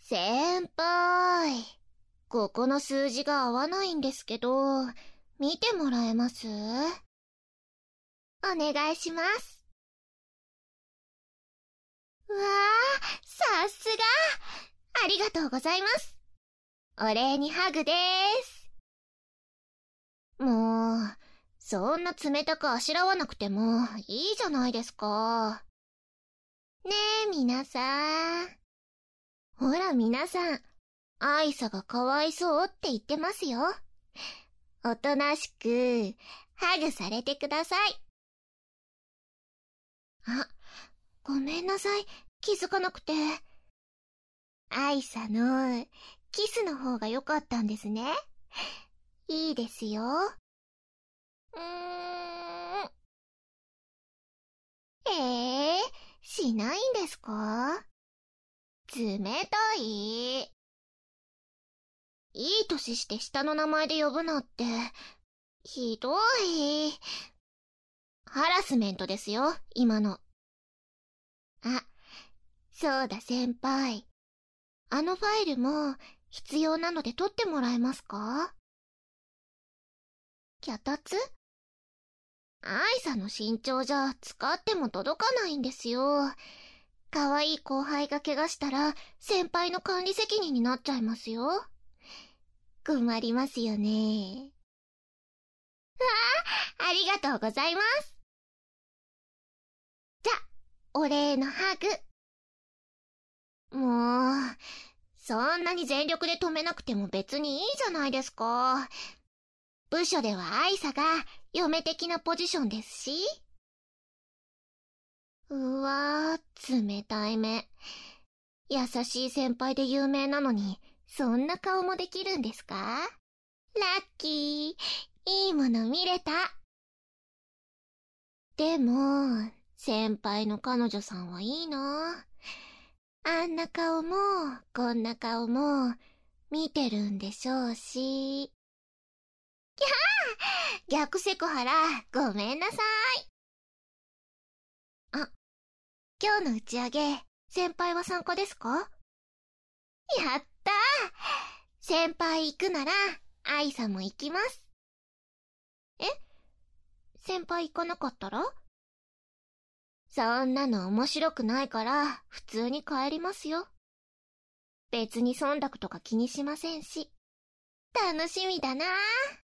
先輩、ここの数字が合わないんですけど、見てもらえます？お願いします。うわあ、さすが。ありがとうございます。お礼にハグでーす。もう、そんな冷たくあしらわなくてもいいじゃないですか。ねえ、皆さん。ほら皆さん、アイサがかわいそうって言ってますよ。おとなしく、ハグされてください。あ、ごめんなさい、気づかなくて。アイサの、キスの方が良かったんですね。いいですよ。しないんですか？冷たい。いい年して下の名前で呼ぶなって、ひどい。ハラスメントですよ、今の。あ、そうだ先輩。あのファイルも必要なので取ってもらえますか？脚立？アイさんの身長じゃ使っても届かないんですよ。可愛い後輩が怪我したら先輩の管理責任になっちゃいますよ。困りますよね。ありがとうございます。じゃ、お礼のハグ。もう、そんなに全力で止めなくても別にいいじゃないですか。部署ではアイサが嫁的なポジションですし。うわー、冷たい目。優しい先輩で有名なのに、そんな顔もできるんですか？ラッキー、いいもの見れた。でも、先輩の彼女さんはいいな。あんな顔も、こんな顔も、見てるんでしょうし。きゃー！逆セクハラ、ごめんなさい。あ、今日の打ち上げ、先輩は参加ですか？やったー！先輩行くなら、アイさんも行きます。え？先輩行かなかったら？そんなの面白くないから、普通に帰りますよ。別に忖度とか気にしませんし。楽しみだなー。